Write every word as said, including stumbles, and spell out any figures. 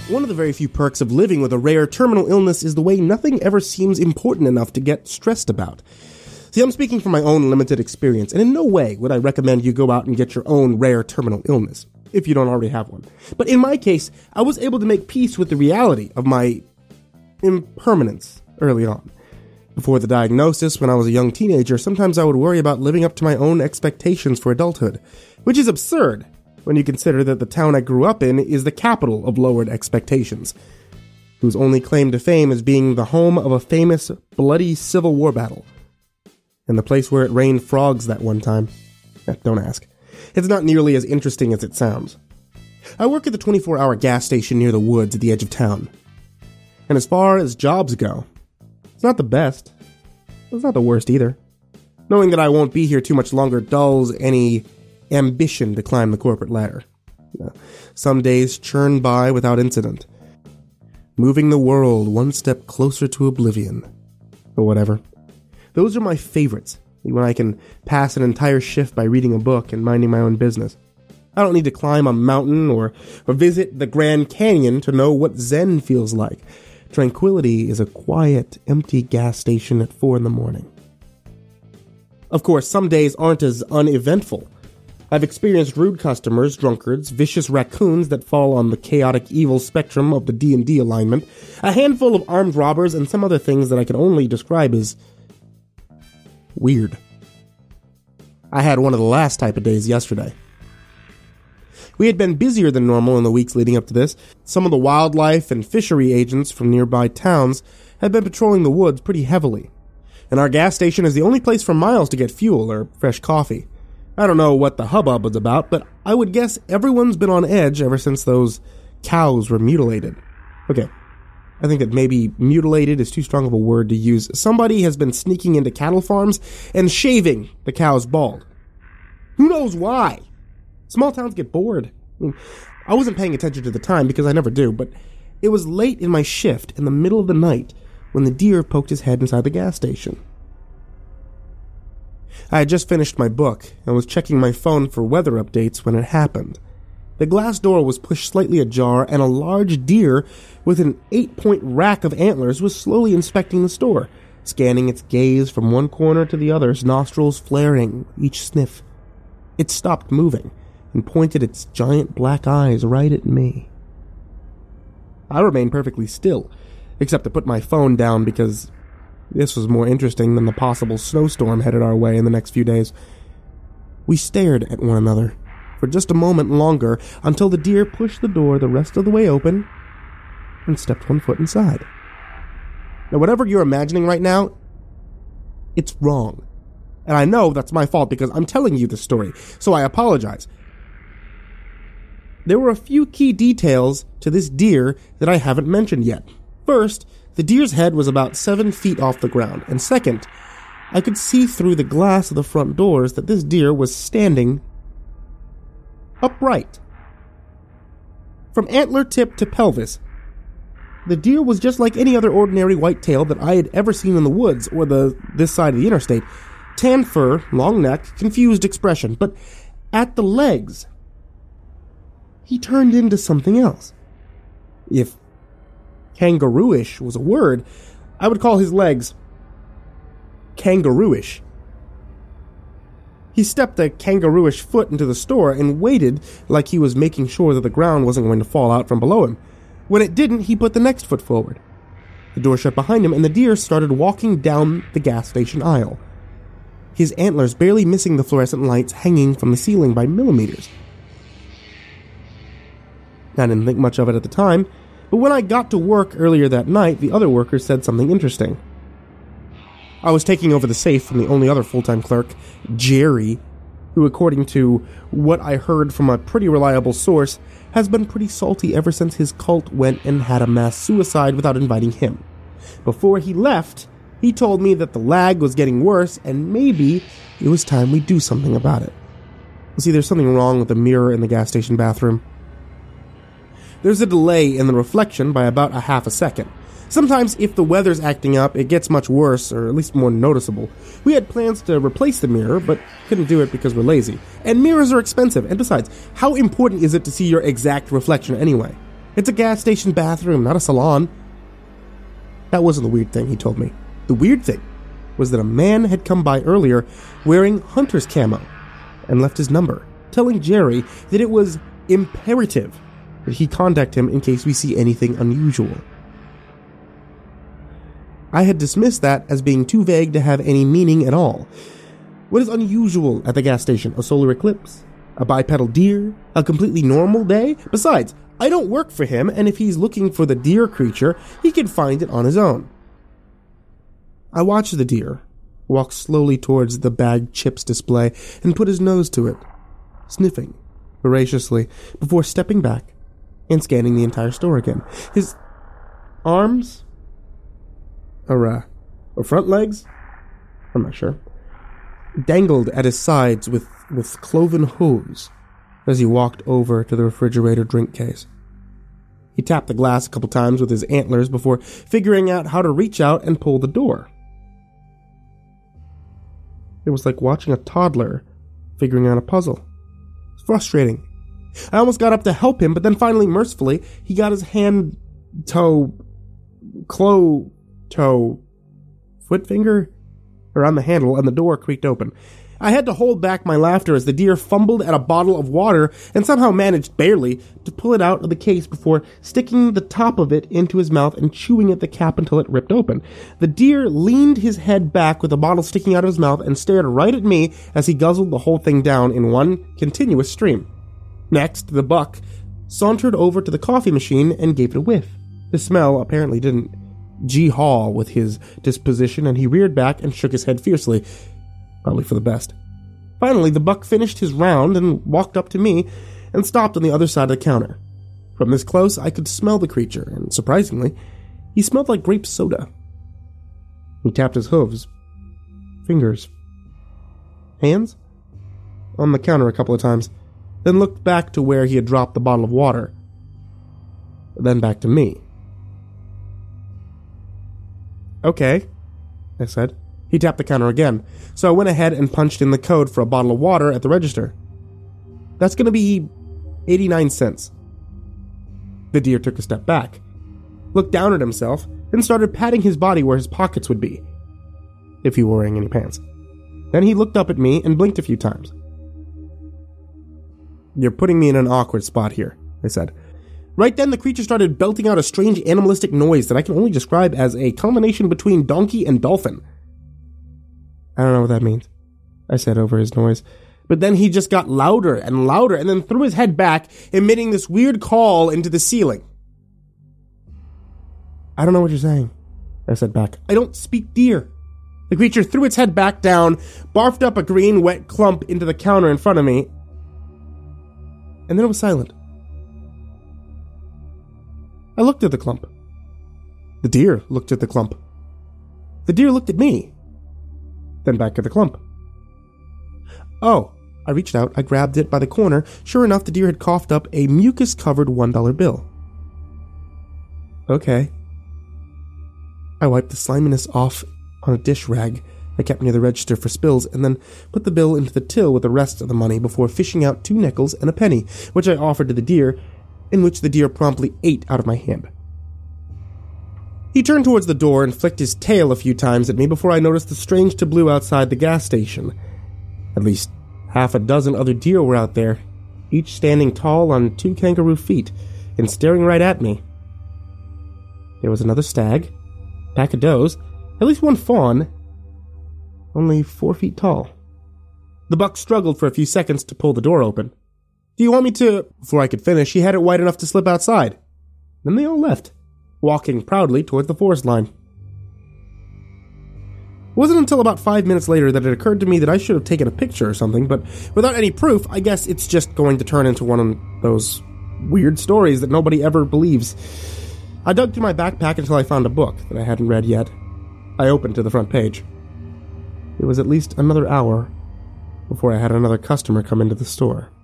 One of the very few perks of living with a rare terminal illness is the way nothing ever seems important enough to get stressed about. See, I'm speaking from my own limited experience, and in no way would I recommend you go out and get your own rare terminal illness, if you don't already have one. But in my case, I was able to make peace with the reality of my impermanence early on. Before the diagnosis, when I was a young teenager, sometimes I would worry about living up to my own expectations for adulthood, which is absurd when you consider that the town I grew up in is the capital of lowered expectations, whose only claim to fame is being the home of a famous, bloody Civil War battle, and the place where it rained frogs that one time. Eh, don't ask. It's not nearly as interesting as it sounds. I work at the twenty-four hour gas station near the woods at the edge of town, and as far as jobs go, it's not the best. It's not the worst either. Knowing that I won't be here too much longer dulls any ambition to climb the corporate ladder. Some days churn by without incident, moving the world one step closer to oblivion. Or whatever. Those are my favorites, when I can pass an entire shift by reading a book and minding my own business. I don't need to climb a mountain or, or visit the Grand Canyon to know what Zen feels like. Tranquility is a quiet, empty gas station at four in the morning. Of course, some days aren't as uneventful. I've experienced rude customers, drunkards, vicious raccoons that fall on the chaotic evil spectrum of the D and D alignment, a handful of armed robbers, and some other things that I can only describe as weird. I had one of the last type of days yesterday. We had been busier than normal in the weeks leading up to this. Some of the wildlife and fishery agents from nearby towns had been patrolling the woods pretty heavily, and our gas station is the only place for miles to get fuel or fresh coffee. I don't know what the hubbub was about, but I would guess everyone's been on edge ever since those cows were mutilated. Okay, I think that maybe mutilated is too strong of a word to use. Somebody has been sneaking into cattle farms and shaving the cows bald. Who knows why? Small towns get bored. I mean, I wasn't paying attention to the time because I never do, but it was late in my shift in the middle of the night when the deer poked his head inside the gas station. I had just finished my book and was checking my phone for weather updates when it happened. The glass door was pushed slightly ajar, and a large deer with an eight-point rack of antlers was slowly inspecting the store, scanning its gaze from one corner to the other, its nostrils flaring each sniff. It stopped moving and pointed its giant black eyes right at me. I remained perfectly still, except to put my phone down because this was more interesting than the possible snowstorm headed our way in the next few days. We stared at one another for just a moment longer until the deer pushed the door the rest of the way open and stepped one foot inside. Now, whatever you're imagining right now, it's wrong. And I know that's my fault because I'm telling you this story, so I apologize. There were a few key details to this deer that I haven't mentioned yet. First, the deer's head was about seven feet off the ground, and second, I could see through the glass of the front doors that this deer was standing upright. From antler tip to pelvis, the deer was just like any other ordinary whitetail that I had ever seen in the woods or the this side of the interstate. Tan fur, long neck, confused expression, but at the legs, he turned into something else. If kangarooish was a word, I would call his legs kangarooish. He stepped a kangarooish foot into the store and waited like he was making sure that the ground wasn't going to fall out from below him. When it didn't, he put the next foot forward. The door shut behind him, and the deer started walking down the gas station aisle, his antlers barely missing the fluorescent lights hanging from the ceiling by millimeters. I didn't think much of it at the time, but when I got to work earlier that night, the other workers said something interesting. I was taking over the safe from the only other full-time clerk, Jerry, who, according to what I heard from a pretty reliable source, has been pretty salty ever since his cult went and had a mass suicide without inviting him. Before he left, he told me that the lag was getting worse and maybe it was time we do something about it. You see, there's something wrong with the mirror in the gas station bathroom. There's a delay in the reflection by about a half a second. Sometimes, if the weather's acting up, it gets much worse, or at least more noticeable. We had plans to replace the mirror, but couldn't do it because we're lazy. And mirrors are expensive, and besides, how important is it to see your exact reflection anyway? It's a gas station bathroom, not a salon. That wasn't the weird thing, he told me. The weird thing was that a man had come by earlier wearing hunter's camo and left his number, telling Jerry that it was imperative that he contact him in case we see anything unusual. I had dismissed that as being too vague to have any meaning at all. What is unusual at the gas station? A solar eclipse? A bipedal deer? A completely normal day? Besides, I don't work for him, and if he's looking for the deer creature, he can find it on his own. I watched the deer walk slowly towards the bagged chips display and put his nose to it, sniffing voraciously before stepping back and scanning the entire store again. His arms, or, uh, or front legs, I'm not sure, dangled at his sides with, with cloven hooves as he walked over to the refrigerator drink case. He tapped the glass a couple times with his antlers before figuring out how to reach out and pull the door. It was like watching a toddler figuring out a puzzle. It's frustrating. I almost got up to help him, but then finally, mercifully, he got his hand, toe, claw, toe, foot finger around the handle, and the door creaked open. I had to hold back my laughter as the deer fumbled at a bottle of water and somehow managed, barely, to pull it out of the case before sticking the top of it into his mouth and chewing at the cap until it ripped open. The deer leaned his head back with the bottle sticking out of his mouth and stared right at me as he guzzled the whole thing down in one continuous stream. Next, the buck sauntered over to the coffee machine and gave it a whiff. The smell apparently didn't gee-haw with his disposition, and he reared back and shook his head fiercely. Probably for the best. Finally, the buck finished his round and walked up to me and stopped on the other side of the counter. From this close, I could smell the creature, and surprisingly, he smelled like grape soda. He tapped his hooves, fingers, hands, on the counter a couple of times, then looked back to where he had dropped the bottle of water, then back to me. Okay, I said. He tapped the counter again, so I went ahead and punched in the code for a bottle of water at the register. That's going to be eighty-nine cents. The deer took a step back, looked down at himself, and started patting his body where his pockets would be, if he were wearing any pants. Then he looked up at me and blinked a few times. You're putting me in an awkward spot here, I said. Right then, the creature started belting out a strange animalistic noise that I can only describe as a combination between donkey and dolphin. I don't know what that means, I said over his noise. But then he just got louder and louder and then threw his head back, emitting this weird call into the ceiling. I don't know what you're saying, I said back. I don't speak deer. The creature threw its head back down, barfed up a green, wet clump into the counter in front of me, and then it was silent. I looked at the clump. The deer looked at the clump. The deer looked at me. Then back at the clump. Oh, I reached out, I grabbed it by the corner. Sure enough, the deer had coughed up a mucus-covered one dollar bill. Okay. I wiped the sliminess off on a dish rag I kept near the register for spills, and then put the bill into the till with the rest of the money before fishing out two nickels and a penny, which I offered to the deer, in which the deer promptly ate out of my hand. He turned towards the door and flicked his tail a few times at me before I noticed the strange tableau outside the gas station. At least half a dozen other deer were out there, each standing tall on two kangaroo feet and staring right at me. There was another stag, a pack of does, at least one fawn, only four feet tall. The buck struggled for a few seconds to pull the door open. Do you want me to... Before I could finish, he had it wide enough to slip outside. Then they all left, walking proudly towards the forest line. It wasn't until about five minutes later that it occurred to me that I should have taken a picture or something, but without any proof, I guess it's just going to turn into one of those weird stories that nobody ever believes. I dug through my backpack until I found a book that I hadn't read yet. I opened to the front page. It was at least another hour before I had another customer come into the store.